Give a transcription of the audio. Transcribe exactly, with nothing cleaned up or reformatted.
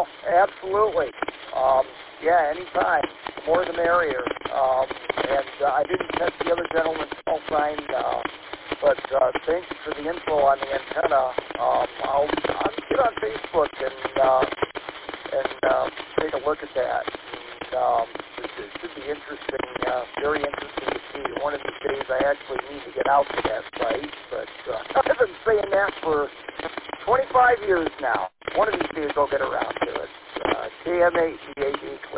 absolutely. Um, yeah, anytime. The more the merrier. Um, and uh, I didn't catch the other gentleman's call sign, uh, but uh, thanks for the info on the antenna. Um, I'll, I'll get on Facebook and uh, and uh, take a look at that. And, um, it, it should be interesting, uh, very interesting to see. One of these days I actually need to get out to that site, but uh, I've been saying that for twenty-five years now. One of these days I'll get around to it. Uh, K M eight G A D